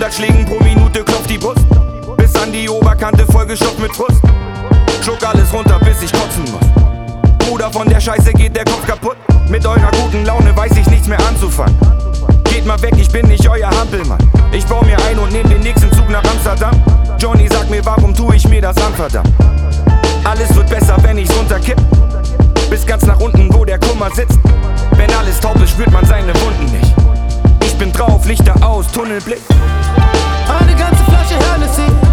100 Schlägen pro Minute klopft die Brust. Bis an die Oberkante vollgestopft mit Frust. Schluck alles runter, bis ich kotzen muss. Bruder, von der Scheiße geht der Kopf kaputt. Mit eurer guten Laune weiß ich nichts mehr anzufangen. Geht mal weg, ich bin nicht euer Hampelmann. Ich bau mir ein und nehm den nächsten Zug nach Amsterdam. Johnny, sag mir, warum tu ich mir das an, verdammt? Alles wird besser, wenn ich's runterkipp. Bis ganz nach unten, wo der Kummer sitzt. Wenn alles taub ist, spürt man seine Wunden nicht. Ich bin drauf, Lichter aus, Tunnelblick. Eine ganze Flasche Hennessy.